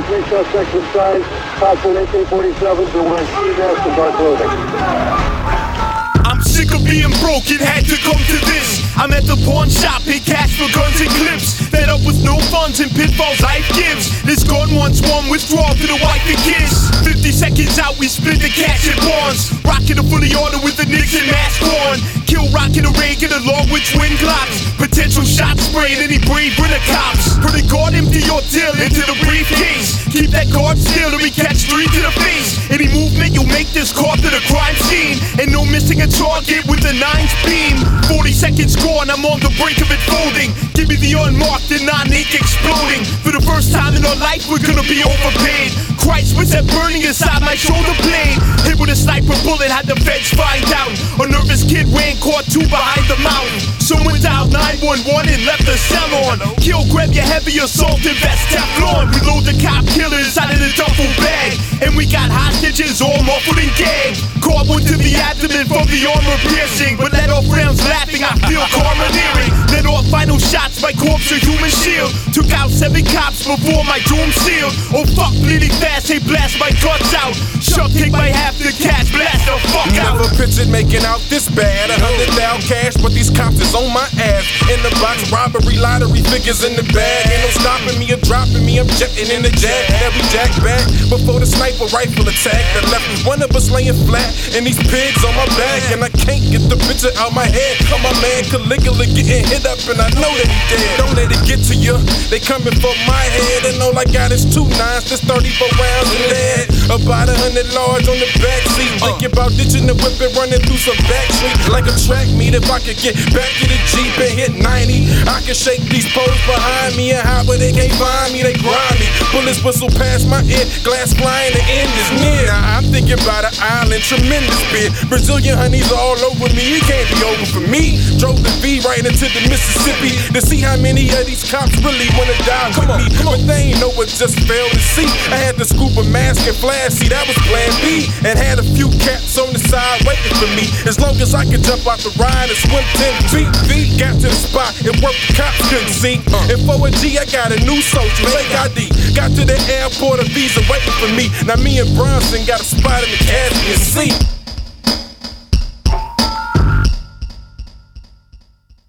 three suspects inside, possible AK-47s are wearing ski masks and dark clothing. I'm sick of being broke, it had to come to this. I'm at the pawn shop, pay cash for guns and clips. Fed up with no funds and pitfalls life gives. This gun wants one, withdraw to the wife and kids. 50 seconds out, we split the cash at pawns. Rockin' a fully order with the Nixon mask on. Kill Rockin' a Reagan along with twin Glocks. Potential shot spraying any brave for the cops. Put a guard, empty your till into the briefcase. Keep that guard still till we catch three to the face. Any movement, you'll make this call to the crime scene. And no missing a target with the 9's beam. 40 seconds gone, I'm on the brink of it folding. Give me the unmarked and non-ink exploding. For the first time in our life, we're gonna be overpaid. Christ, what's that burning inside my shoulder blade? Hit with a sniper bullet, had the feds find out. A nervous kid ran, caught two behind the mountain. Someone dialed 911 and left the cell on. Kill, grab your heavy assault and vest Teflon. Reload the cop killers out of the duffel bag. And we got hostages all muffled and gagged. Caught one to the abdomen from the armor piercing. But let off rounds laughing, I feel karma nearing. Let off final shots, my corpse a human shield. Took out 7 cops before my doom sealed. Oh fuck, bleeding fast, they blast my guts out. Chuck, take my half the cash, blast the fuck out. Never pictured making out this bad. 100,000 cash, but these cops is on my ass. In the box, robbery, lottery figures in the bag. Ain't no stopping me or dropping me, I'm jetting in the jag. Every jack back before the sniper rifle attack. That left one of us laying flat, and these pigs on my back. And I can't get the picture out my head. Of my man Caligula getting hit up, and I know that he dead. Don't let it get to you, they coming for my head. And all I got is 2 9s, this 34 rounds in lead. About 100 large on the backseat. Thinking about ditching the whip and running through some back street. Like a track meet, if I could get back to the Jeep and hit 90, I can shake these poles behind me. And how but they can't find me, they grind me. Bullets whistle past my ear, glass flying, the end is near. Now I'm thinking about an island, tremendous bid. Brazilian honeys all over me, it can't be over for me. Drove the V right into the Mississippi to see how many of these cops really wanna die with me. But they ain't know what just failed to see. I had to scoop a mask and flash, see that was plan B. And had a few cats on the side waiting for me. As long as I could jump out the ride and swim 10 feet. Got to the spot, it worked, the cops couldn't see. And for a G, I got a new social, fake ID. Got to the airport, a visa waiting for me. Now me and Bronson got a spot in the Caspian Sea.